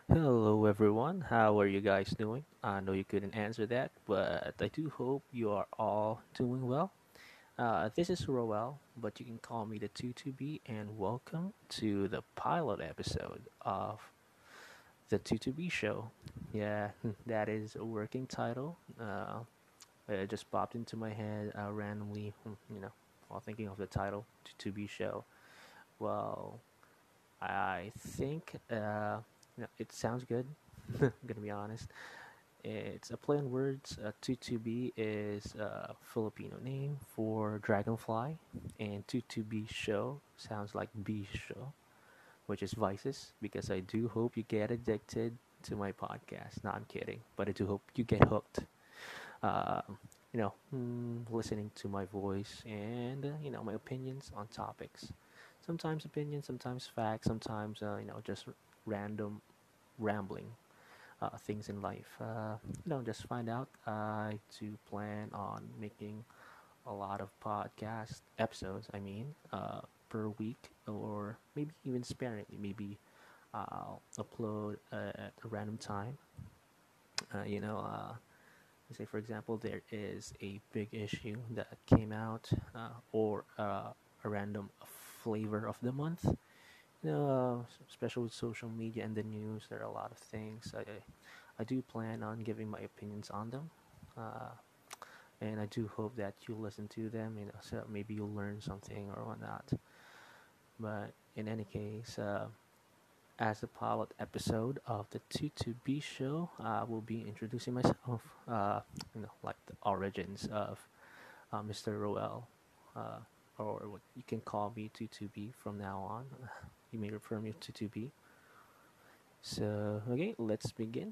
Hello, everyone. How are you guys doing? I know you couldn't answer that, but I do hope you are all doing well. This is Roel, but you can call me the 22B, and welcome to the pilot episode of the 22B show. Yeah, that is a working title. It just popped into my head randomly, while thinking of the title, 22B show. Well, I think it sounds good. I'm gonna be honest. It's a play on words. Tutubi is a Filipino name for dragonfly, and Tutubi show sounds like B show, which is vices. Because I do hope you get addicted to my podcast. No, I'm kidding, but I do hope you get hooked. Uh, listening to my voice and my opinions on topics. Sometimes opinions, sometimes facts, sometimes just random rambling things in life. Just find out. I do plan on making a lot of podcast episodes. Per week, or maybe even sparingly. Maybe I'll upload at a random time. Uh, you know, uh, say for example, there is a big issue that came out, or a random flavor of the month. Especially with social media and the news, there are a lot of things. I do plan on giving my opinions on them, uh, and I do hope that you listen to them. So maybe you'll learn something or whatnot. But in any case, as a pilot episode of the 22B show, I will be introducing myself. Like the origins of Mr. Roel, uh, or what you can call me 22B from now on. You may refer me to 2B. So, okay, let's begin.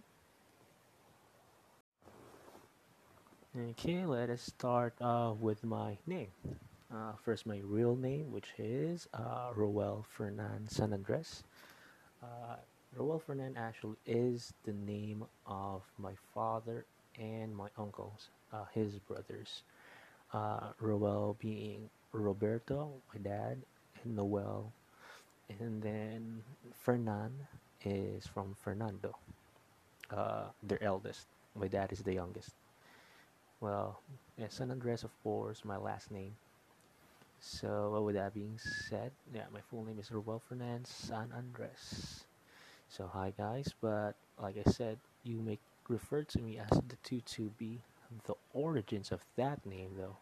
Okay, let us start with my name. First, my real name, which is Roel Fernan San Andres. Uh, Roel Fernan actually is the name of my father and my uncles, his brothers. Roel being Roberto, my dad, and Noel. And then Fernan is from Fernando, their eldest. My dad is the youngest. Well, yeah, San Andres, of course, my last name. So, with that being said, yeah, my full name is Ruel Fernandez San Andres. So, hi guys, but like I said, you may refer to me as the 22B. The origins of that name, though,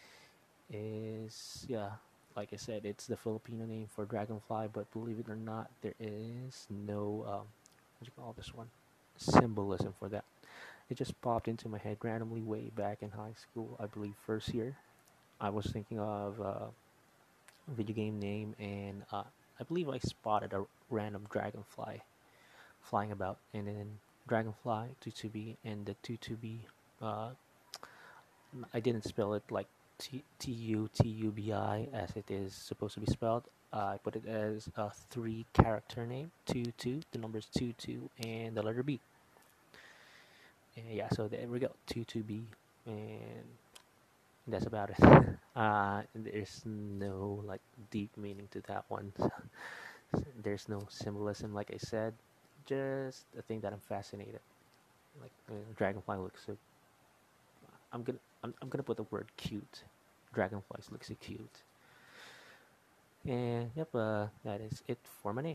is, yeah, like I said, it's the Filipino name for dragonfly, but believe it or not, there is no, what do you call this one? Symbolism for that. It just popped into my head randomly way back in high school, I believe first year. I was thinking of a video game name, and I believe I spotted a random dragonfly flying about, and then dragonfly 22B and the 22B. Uh, I didn't spell it like Tutubi as it is supposed to be spelled. I put it as a three-character name, the numbers 22, and the letter B. And yeah, so there we go, 22B, and that's about it. There's no like deep meaning to that one. There's no symbolism, like I said. Just a thing that I'm fascinated. Like dragonfly looks so. I'm gonna put the word cute. Dragonflies look so cute. And yep, that is it for my name.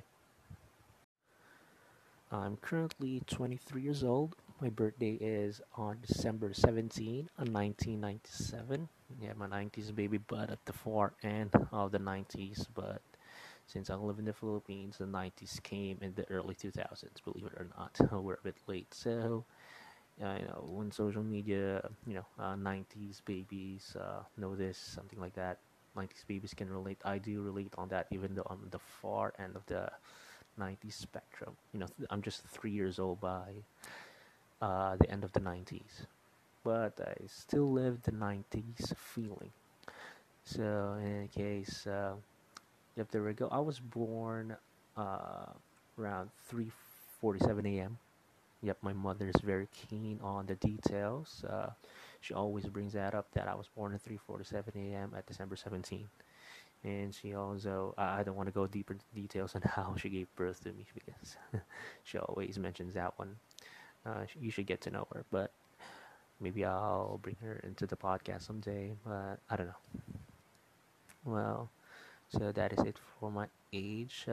I'm currently 23 years old. My birthday is on December 17, 1997. Yeah, my 90s baby butt at the far end of the 90s, but since I live in the Philippines, the 90s came in the early 2000s, believe it or not. We're a bit late. So, when social media, 90s babies know this, something like that. 90s babies can relate. I do relate on that, even though I'm the far end of the 90s spectrum. I'm just 3 years old by the end of the 90s. But I still live the 90s feeling. So, in any case, yep, there we go. I was born uh, around 3:47 a.m. Yep, my mother is very keen on the details. She always brings that up that I was born at 3:47 a.m. at December 17th. And she also, I don't want to go deeper into details on how she gave birth to me because she always mentions that one. You should get to know her, but maybe I'll bring her into the podcast someday. But I don't know. Well, so that is it for my age.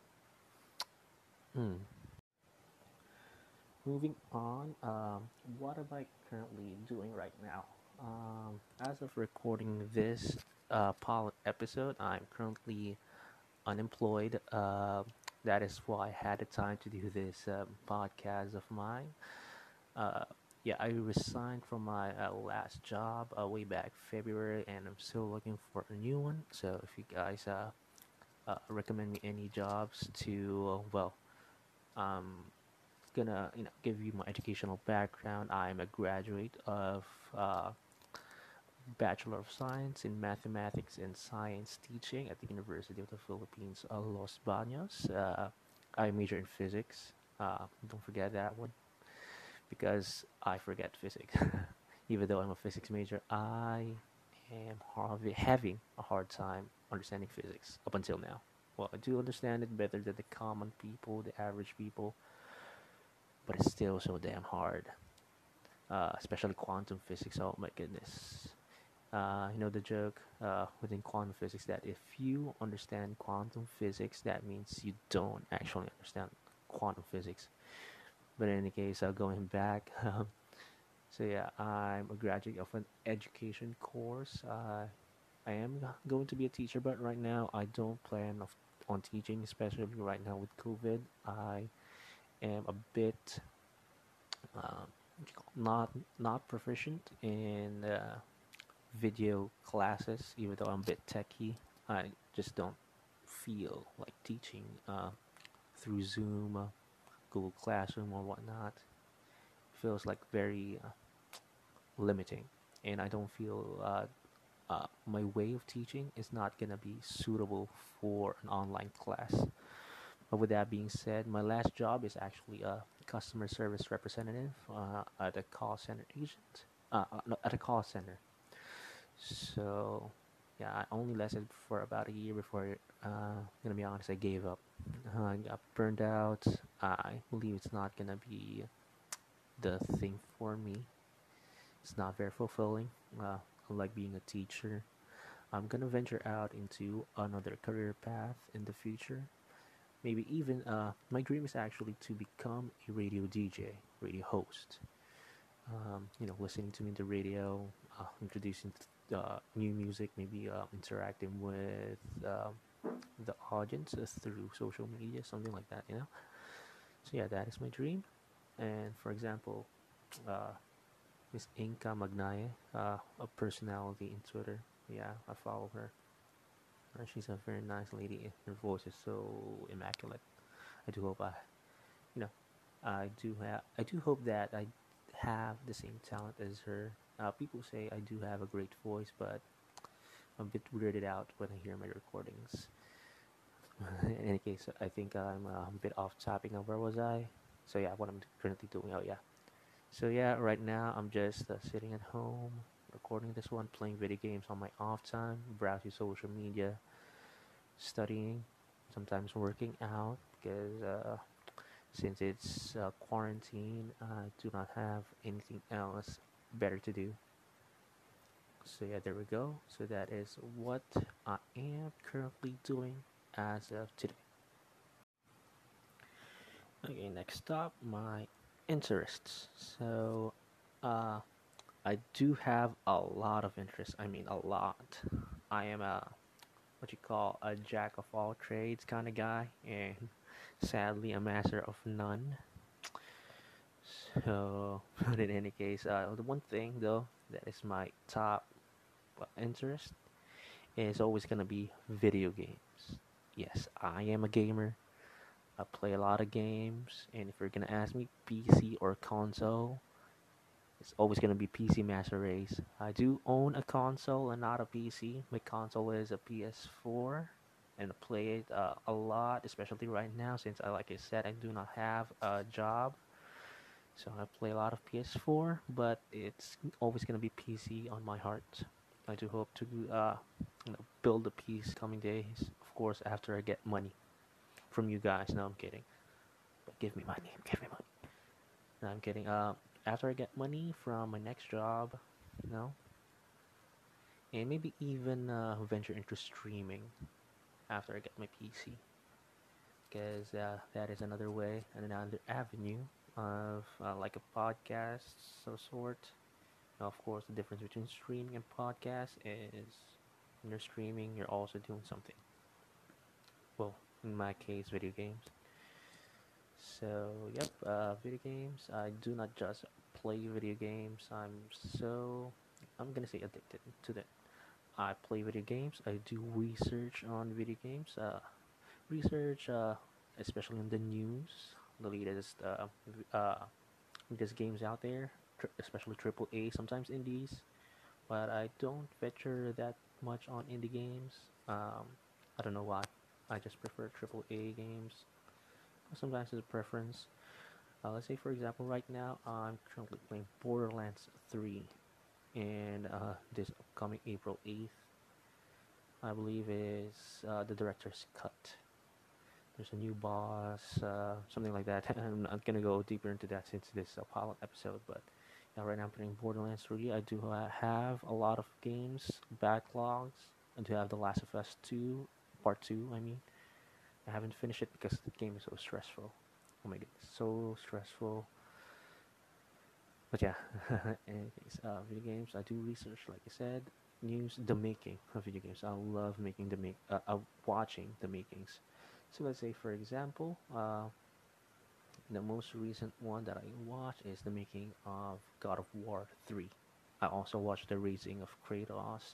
Hmm. Moving on, what am I currently doing right now? As of recording this pilot episode, I'm currently unemployed. That is why I had the time to do this podcast of mine. Uh, yeah, I resigned from my last job way back February, and I'm still looking for a new one. So if you guys recommend me any jobs to, well, um, gonna give you my educational background. I'm a graduate of uh, Bachelor of Science in Mathematics and Science Teaching at the University of the Philippines, Los Baños. I major in physics. Don't forget that one because I forget physics. Even though I'm a physics major, I am having a hard time understanding physics up until now. Well, I do understand it better than the common people, the average people, but it's still so damn hard. Especially quantum physics. Oh my goodness. You know the joke within quantum physics that if you understand quantum physics, that means you don't actually understand quantum physics. But in any case, going back, so yeah, I'm a graduate of an education course. I am going to be a teacher, but right now I don't plan on teaching, especially right now with COVID. I am a bit what you call, not proficient in video classes, even though I'm a bit techie. I just don't feel like teaching through Zoom, Google Classroom, or whatnot. Feels like very limiting, and I don't feel my way of teaching is not gonna be suitable for an online class. But with that being said, my last job is actually a customer service representative at a call center agent. No, at a call center. So, yeah, I only lasted for about a year before, gonna be honest, I gave up. I got burned out. I believe it's not gonna be the thing for me. It's not very fulfilling. Unlike being a teacher, I'm gonna venture out into another career path in the future. Maybe even, my dream is actually to become a radio DJ, radio host. Listening to me the radio, introducing new music, maybe interacting with the audience through social media, something like that. So yeah, that is my dream. And for example, uh, Miss Inka Magnaye, a personality in Twitter. Yeah, I follow her. She's a very nice lady. Her voice is so immaculate. I do hope you know, I do hope that I have the same talent as her. People say I do have a great voice, but I'm a bit weirded out when I hear my recordings. In any case, I think I'm a bit off topic. Now, where was I? So yeah, what I'm currently doing. Oh yeah. So yeah, right now I'm just sitting at home, recording this one, playing video games on my off time, browsing social media, studying, sometimes working out because since it's quarantine, I do not have anything else better to do. So yeah, there we go. So that is what I am currently doing as of today. Okay, next up, my interests. So, uh, I do have a lot of interests. I mean, a lot. I am a what you call a jack of all trades kind of guy, and sadly, a master of none. So, but in any case, the one thing though that is my top interest is always gonna be video games. Yes, I am a gamer. I play a lot of games, and if you're gonna ask me PC or console, it's always gonna be PC Master Race. I do own a console and not a PC. My console is a PS4, and I play it a lot, especially right now since like I said, I do not have a job. So I play a lot of PS4, but it's always gonna be PC on my heart. I do hope to build a piece coming days. Of course, after I get money from you guys. No, I'm kidding. But give me money. Give me money. No, I'm kidding. After I get money from my next job, you know, and maybe even venture into streaming after I get my PC, because that is another way and another avenue of like a podcast of sort. Now, of course, the difference between streaming and podcast is when you're streaming, you're also doing something. Well, in my case, video games. So, yep, video games. I do not just play video games. I'm gonna say addicted to that. I play video games. I do research on video games. Research, especially in the news, the latest games out there, especially triple A, sometimes indies. But I don't venture that much on indie games. I don't know why. I just prefer triple A games. Sometimes it's a preference. Let's say, for example, right now I'm currently playing Borderlands 3, and this upcoming April 8th, I believe, is the director's cut. There's a new boss, something like that. I'm not gonna go deeper into that since this is a pilot episode, but yeah, right now I'm playing Borderlands 3. I do have a lot of games, backlogs. I do have The Last of Us 2, Part 2, I mean. I haven't finished it because the game is so stressful. Oh my goodness, so stressful. But yeah, anyways, video games. I do research, like I said. News, the making of video games. I love watching the makings. So let's say, for example, the most recent one that I watched is the making of God of War 3. I also watched the raising of Kratos,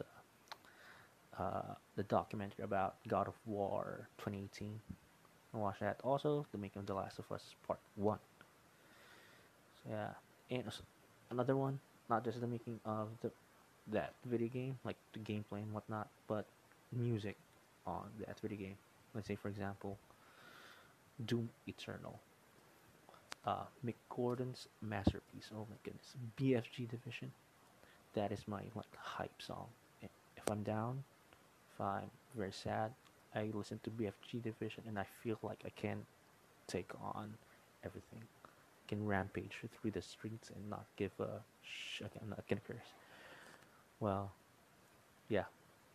the documentary about God of War 2018. I watched that. Also, the making of The Last of Us Part 1. So yeah, and another one, not just the making of that video game, like the gameplay and whatnot, but music on that video game. Let's say, for example, Doom Eternal, Mick Gordon's masterpiece. Oh my goodness, BFG Division. That is my like hype song. If I'm down, if I'm very sad, I listen to BFG Division, and I feel like I can take on everything. I can rampage through the streets and not give a okay, I'm not gonna curse. Well, yeah.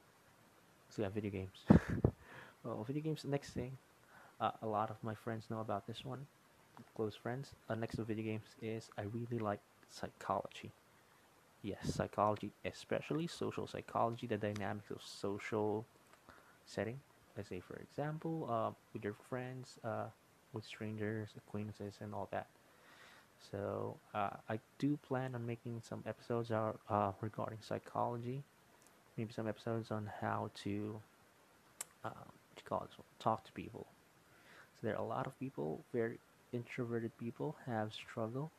So yeah, video games. Well, video games. Next thing, a lot of my friends know about this one. Close friends. Next to video games is I really like psychology. Yes, psychology, especially social psychology, the dynamics of social setting. Let's say, for example, with your friends, with strangers, acquaintances, and all that. So I do plan on making some episodes regarding psychology. Maybe some episodes on how to what you call this one, talk to people. So there are a lot of people, very introverted people, have struggle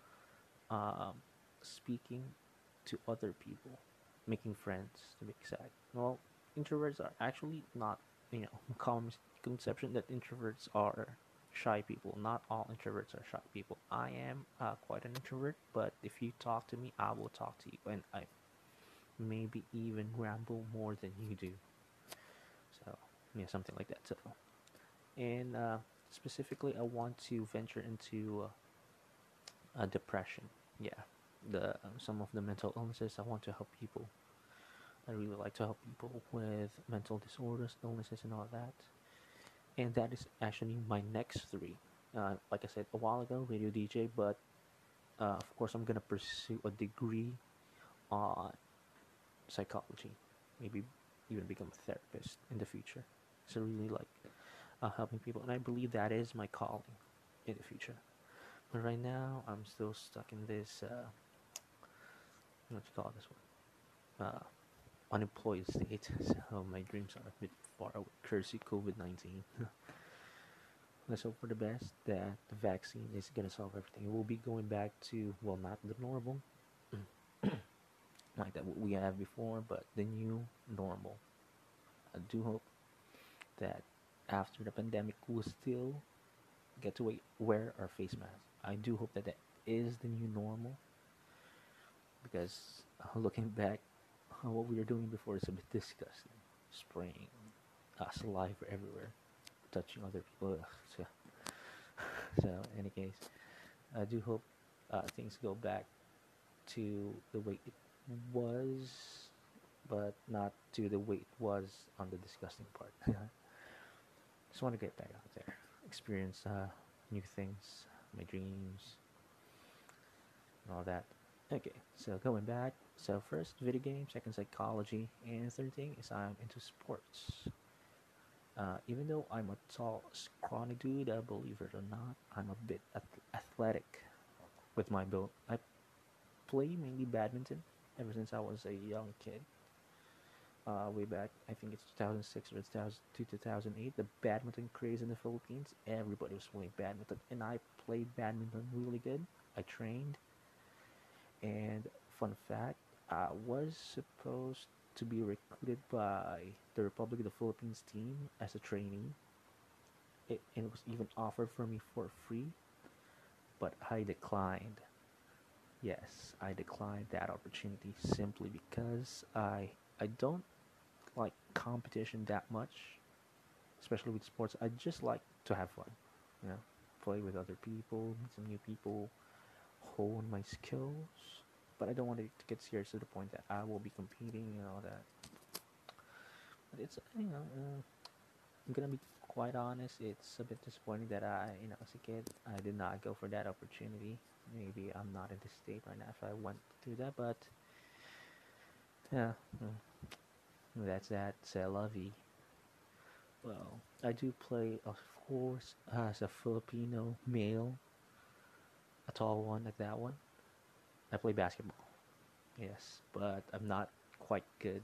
um, speaking to other people, making friends, to be exact. Well, introverts are actually not, common misconception that introverts are shy people. Not all introverts are shy people. I am quite an introvert, but if you talk to me, I will talk to you, and I maybe even ramble more than you do. So, yeah, something like that. So, and specifically, I want to venture into depression. Yeah, the some of the mental illnesses. I want to help people. I really like to help people with mental disorders, illnesses, and all that. And that is actually my next three. Like I said a while ago, radio DJ, but of course, I'm gonna pursue a degree on psychology. Maybe even become a therapist in the future. So really like helping people, and I believe that is my calling in the future. But right now, I'm still stuck in this what you call this one, unemployed state. So my dreams are a bit far away. Cursey COVID-19. Let's hope for the best that the vaccine is gonna solve everything. We'll be going back to, well, not the normal like that what we have before, but the new normal. I do hope that after the pandemic, we'll still get to wear our face mask. I do hope that that is the new normal because looking back, what we were doing before is a bit disgusting. Spraying saliva everywhere, touching other people. Ugh. So, in any case, I do hope things go back to the way it was, but not to the way it was on the disgusting part. Just want to get back out there, experience new things, my dreams, and all that. Okay, so going back. So first, video games. Second, psychology, and third thing is I'm into sports. Even though I'm a tall, scrawny dude, believe it or not, I'm a bit athletic with my build. I play mainly badminton ever since I was a young kid. Way back, I think it's 2006 or 2008, the badminton craze in the Philippines. Everybody was playing badminton, and I played badminton really good. I trained, and fun fact, I was supposed to be recruited by the Republic of the Philippines team as a trainee. And it was even offered for me for free, but I declined. Yes, I declined that opportunity simply because I don't like competition that much, especially with sports. I just like to have fun, you know, play with other people, meet some new people, hone my skills. But I don't want it to get serious to the point that I will be competing and all that. But it's I'm gonna be quite honest. It's a bit disappointing that as a kid, I did not go for that opportunity. Maybe I'm not in the state right now if I went through that, but yeah, that's that. C'est la vie. Well, I do play, of course, as a Filipino male, a tall one like that one. I play basketball, yes, but I'm not quite good.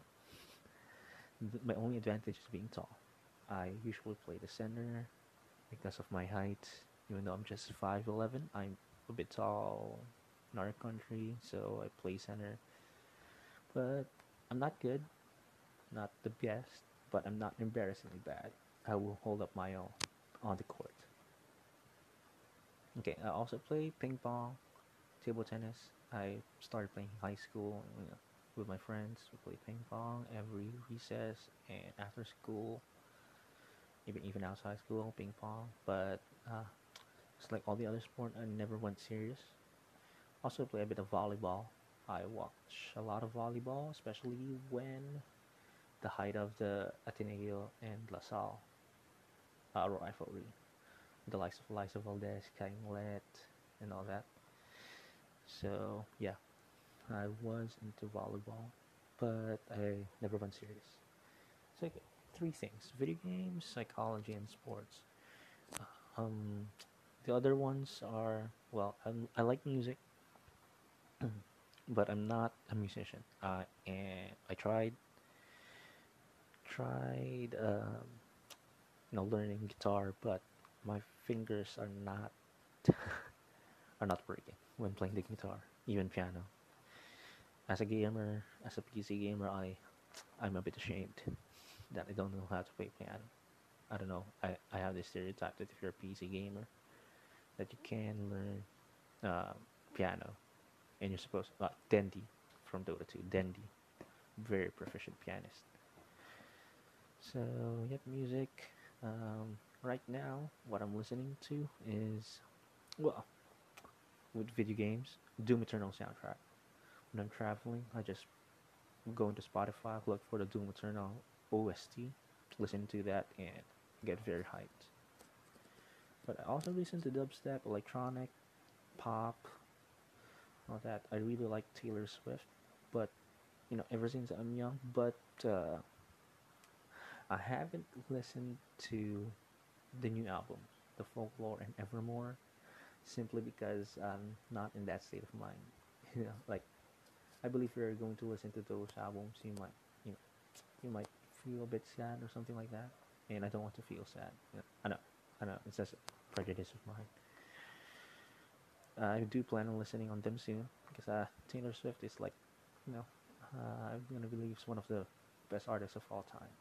My only advantage is being tall. I usually play the center because of my height. Even though I'm just 5'11", I'm a bit tall in our country, so I play center. But I'm not good, not the best, but I'm not embarrassingly bad. I will hold up my own on the court. Okay, I also play ping pong, table tennis. I started playing in high school, with my friends. We play ping pong every recess and after school, even outside school, ping pong. But it's like all the other sport, I never went serious. Also play a bit of volleyball. I watch a lot of volleyball, especially when the height of the Ateneo and LaSalle rivalry. The likes of Liza Valdez, Kainglet, and all that. So yeah, I was into volleyball, but I never went serious. So okay, three things: video games, psychology, and sports. Um, the other ones are, well, I like music, but I'm not a musician. And I tried learning guitar, but my fingers are not working when playing the guitar, even piano. As a gamer, as a PC gamer, I'm a bit ashamed that I don't know how to play piano. I don't know. I have this stereotype that if you're a PC gamer, that you can learn piano, and you're supposed Dendi from Dota 2, Dendi, very proficient pianist. So yep, music. Right now, what I'm listening to is, well, with video games, Doom Eternal soundtrack. When I'm traveling, I just go into Spotify, look for the Doom Eternal OST, listen to that, and get very hyped. But I also listen to dubstep, electronic, pop, all that. I really like Taylor Swift, but ever since I'm young, but I haven't listened to the new album, The Folklore and Evermore, simply because I'm not in that state of mind. Like I believe if you're going to listen to those albums, you know, you might feel a bit sad or something like that, and I don't want to feel sad. I know, it's just a prejudice of mine. I do plan on listening on them soon because Taylor Swift is like, you know, I'm gonna believe is one of the best artists of all time.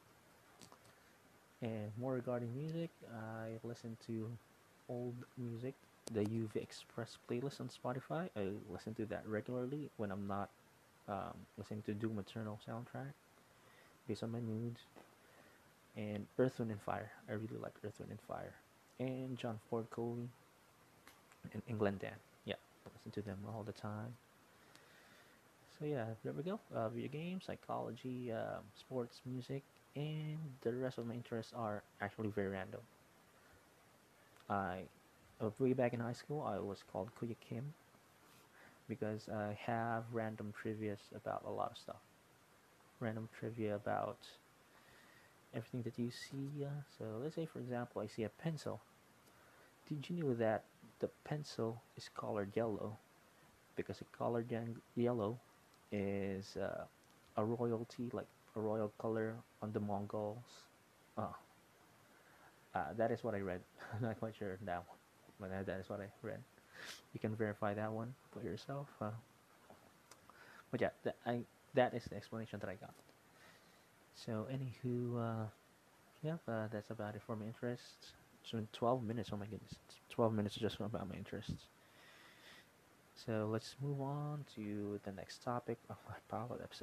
And more regarding music, I listen to old music, the UV Express playlist on Spotify. I listen to that regularly when I'm not listening to Doom Eternal soundtrack based on my moods, and Earth, Wind, and Fire. I really like Earth, Wind, and Fire, and John Ford Coley and England Dan. Yeah, I listen to them all the time. So yeah, there we go. Video games, psychology, sports, music, and the rest of my interests are actually very random. I way back in high school, I was called Kuya Kim because I have random trivias about a lot of stuff. Random trivia about everything that you see. So let's say, for example, I see a pencil. Did you know that the pencil is colored yellow because the colored yellow is a royalty, like a royal color on the Mongols. Uh, that is what I read. I'm not quite sure that one, but that is what I read. You can verify that one for yourself. But yeah, that is the explanation that I got. So, anywho, yeah, that's about it for my interests. It's been 12 minutes. Oh my goodness, 12 minutes just about my interests. So let's move on to the next topic of my pilot episode.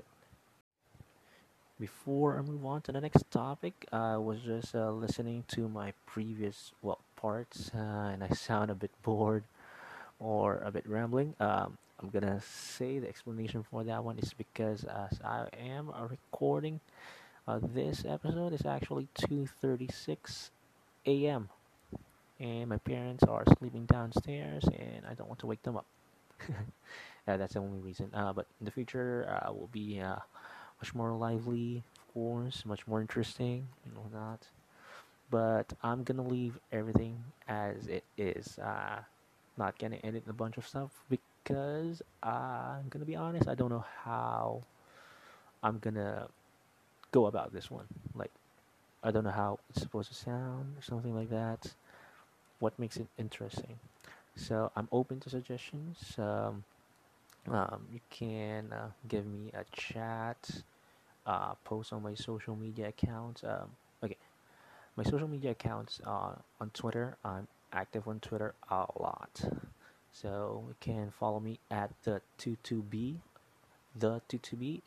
Before I move on to the next topic, I was just listening to my previous parts, and I sound a bit bored or a bit rambling. I'm gonna say the explanation for that one is because as I am recording, this episode is actually 2:36 a.m. and my parents are sleeping downstairs, and I don't want to wake them up. That's the only reason. But in the future, will be much more lively, of course, much more interesting, and whatnot. But I'm gonna leave everything as it is. Not gonna edit a bunch of stuff because I'm gonna be honest. I don't know how I'm gonna go about this one. Like, I don't know how it's supposed to sound or something like that. What makes it interesting? So I'm open to suggestions. You can give me a chat, post on my social media accounts. Okay, my social media accounts on Twitter. I'm active on Twitter a lot, so you can follow me at the 22b, the 22b,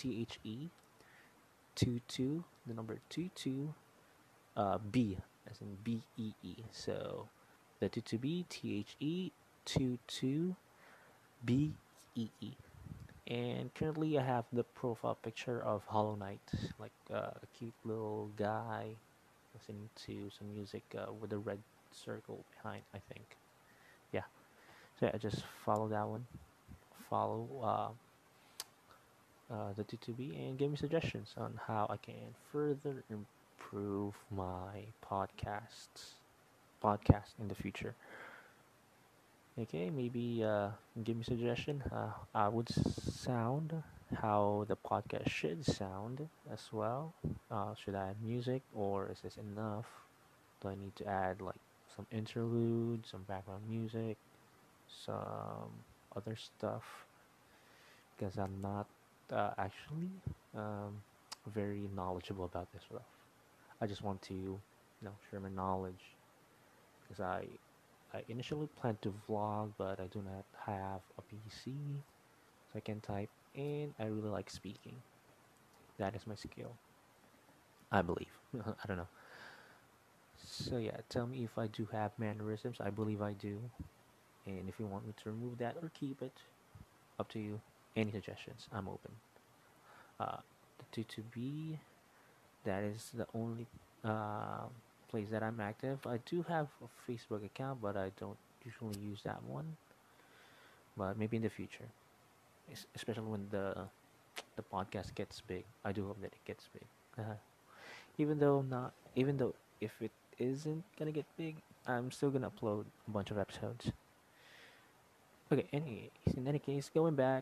the the number 22, B as in BEE. So the 22b, THE 22BEE. And currently, I have the profile picture of Hollow Knight, like a cute little guy listening to some music with a red circle behind, I think. Yeah, so yeah, I just follow that one. Follow the T2B and give me suggestions on how I can further improve my podcast in the future. Okay, maybe give me suggestion. I would sound how the podcast should sound as well. Should I add music or is this enough? Do I need to add like some interlude, some background music, some other stuff? Because I'm not actually um, very knowledgeable about this stuff. I just want to, share my knowledge because I initially planned to vlog, but I do not have a PC, so I can type, and I really like speaking. That is my skill, I believe. I don't know. So yeah, tell me if I do have mannerisms. I believe I do, and if you want me to remove that or keep it, up to you. Any suggestions? I'm open. Uh, the 2 b, that is the only uh, place that I'm active. I do have a Facebook account, but I don't usually use that one. But maybe in the future, especially when the podcast gets big. I do hope that it gets big. Even though if it isn't gonna get big, I'm still gonna upload a bunch of episodes. Okay. In any case, going back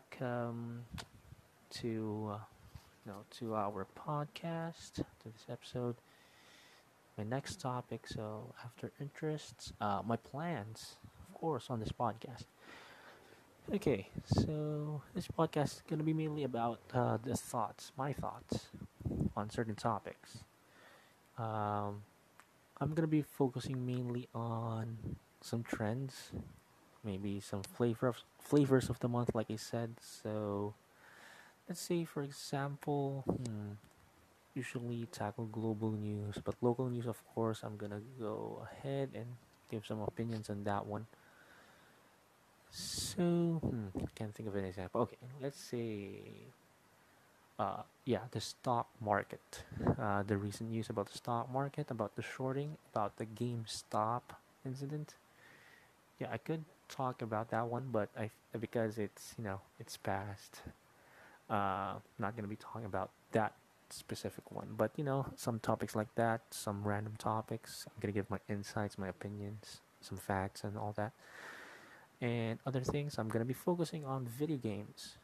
to to our podcast, to this episode, my next topic. So after interests, my plans, of course, on this podcast. Okay, so this podcast is gonna be mainly about my thoughts on certain topics. Um, I'm gonna be focusing mainly on some trends, maybe some flavors of the month, like I said. So let's say, for example, usually tackle global news, but local news, of course, I'm gonna go ahead and give some opinions on that one. So, can't think of an example. Okay, let's say, yeah, the stock market. The recent news about the stock market, about the shorting, about the GameStop incident. Yeah, I could talk about that one, but because it's it's past. Not gonna be talking about that specific one, but some topics like that, some random topics. I'm gonna give my insights, my opinions, some facts, and all that, and other things. I'm gonna be focusing on video games,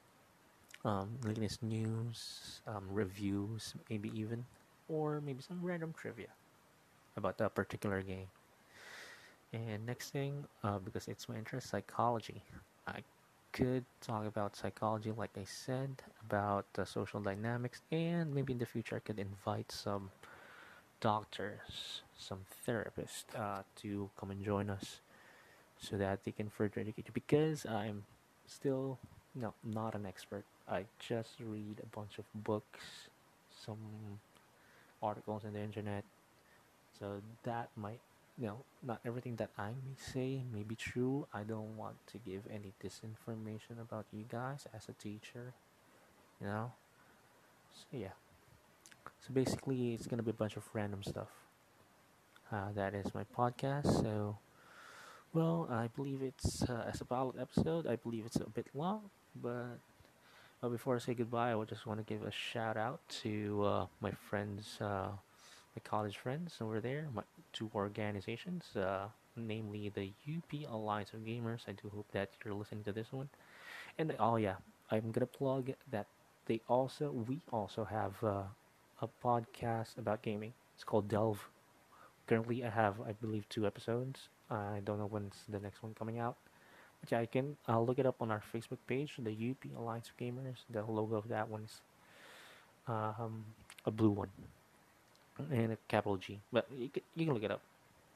latest news, reviews, maybe even, or maybe some random trivia about that particular game. And next thing, because it's my interest, psychology. I could talk about psychology, like I said, about social dynamics, and maybe in the future I could invite some doctors, some therapists to come and join us so that they can further educate you. Because I'm still not an expert. I just read a bunch of books, some articles on the internet, so that might, not everything that I may say may be true. I don't want to give any disinformation about you guys as a teacher, you know? So, yeah. So, basically, it's going to be a bunch of random stuff. That is my podcast. So, well, I believe it's, as a pilot episode, I believe it's a bit long, but before I say goodbye, I would just want to give a shout out to my friends, my college friends over there, my two organizations, namely the UP Alliance of Gamers. I do hope that you're listening to this one. And oh yeah, I'm gonna plug that we also have a podcast about gaming. It's called Delve. Currently, I have, I believe, 2 episodes. I don't know when's the next one coming out. But yeah, I'll look it up on our Facebook page, the UP Alliance of Gamers. The logo of that one is um, a blue one and a capital G. But you can look it up.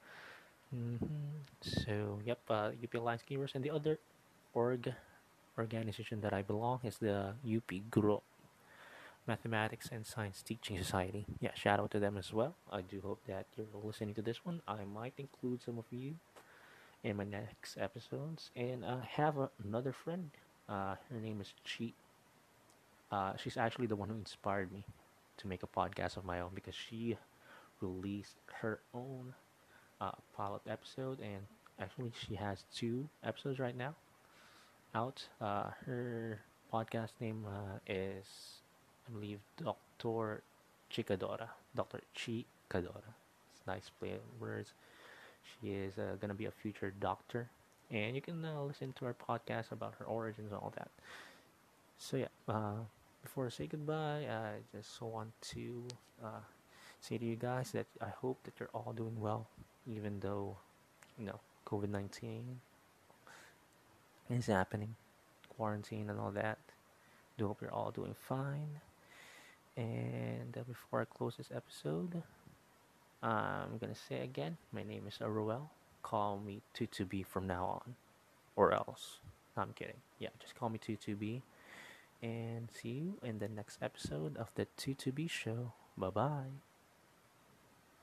So, yep, UP Alliance Gamers, and the other org organization that I belong is the UP Guro Mathematics and Science Teaching Society. Yeah, shout out to them as well. I do hope that you're listening to this one. I might include some of you in my next episodes. And I have another friend. Her name is Chi. She's actually the one who inspired me to make a podcast of my own because she released her own pilot episode, and actually she has 2 episodes right now out. Her podcast name is, I believe, Doctor Chicadora. Doctor Chicadora. It's nice play on words. She is gonna be a future doctor, and you can listen to her podcast about her origins and all that. So yeah, before I say goodbye, I just want to uh, say to you guys that I hope that you're all doing well, even though COVID-19 is happening, quarantine and all that. Do hope you're all doing fine. And before I close this episode, I'm gonna say again, my name is Aruel. Call me 22B from now on, or else. No, I'm kidding. Yeah, just call me 22B. And see you in the next episode of the 22B show. Bye bye.